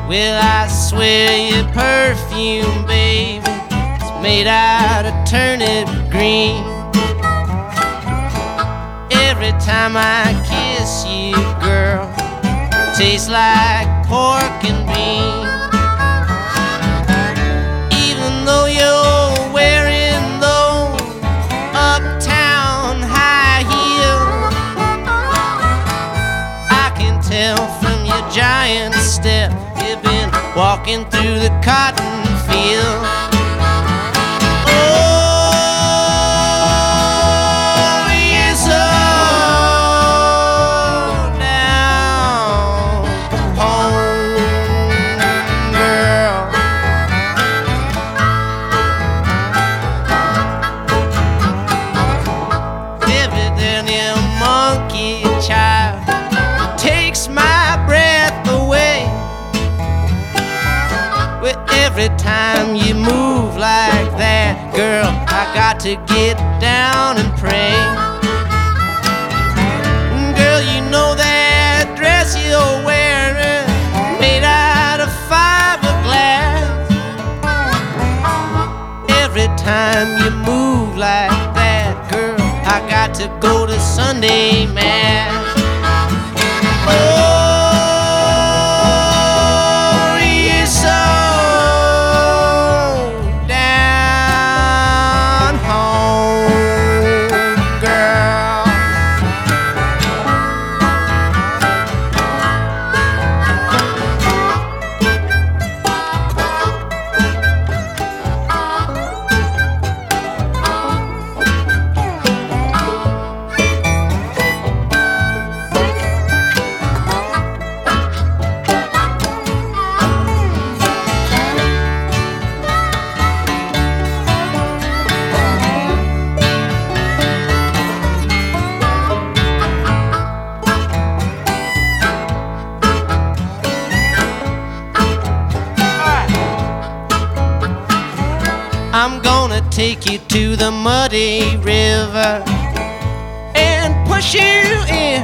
Well, I swear your perfume, baby, is made out of turnip green. Every time I kiss you, girl, tastes like pork and beans. Even though you're wearing those uptown high heels, I can tell from your giant step you've been walking through the cotton field. Child takes my breath away. Well, every time you move like that, girl, I got to get down and pray. Girl, you know that dress you're wearing made out of fiberglass. Every time you move like that, girl, I got to go to Sunday Mass. Oh, you're so down home, girl. I'm gonna take you to the muddy river and push you in,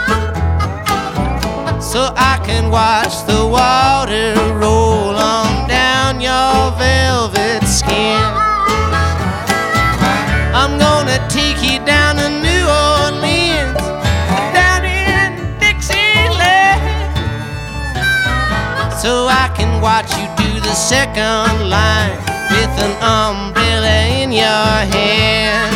so I can watch the water roll on down your velvet skin. I'm gonna take you down to New Orleans, down in Dixieland, so I can watch you do the second line with an umbrella in your hand.